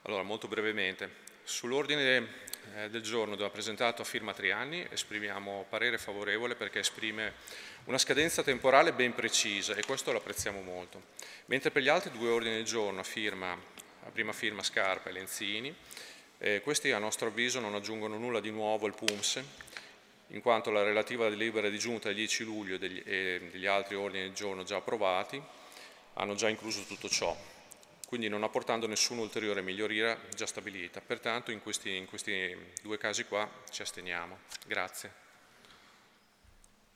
Allora, molto brevemente, sull'ordine del giorno dove ha presentato a firma Trianni esprimiamo parere favorevole perché esprime una scadenza temporale ben precisa e questo lo apprezziamo molto. Mentre per gli altri due ordini del giorno a prima firma Scarpa e Lenzini, questi a nostro avviso non aggiungono nulla di nuovo al PUMS, in quanto la relativa delibera di giunta del 10 luglio e degli altri ordini del giorno già approvati hanno già incluso tutto ciò, quindi non apportando nessuna ulteriore miglioria già stabilita. Pertanto in questi due casi qua ci asteniamo. Grazie.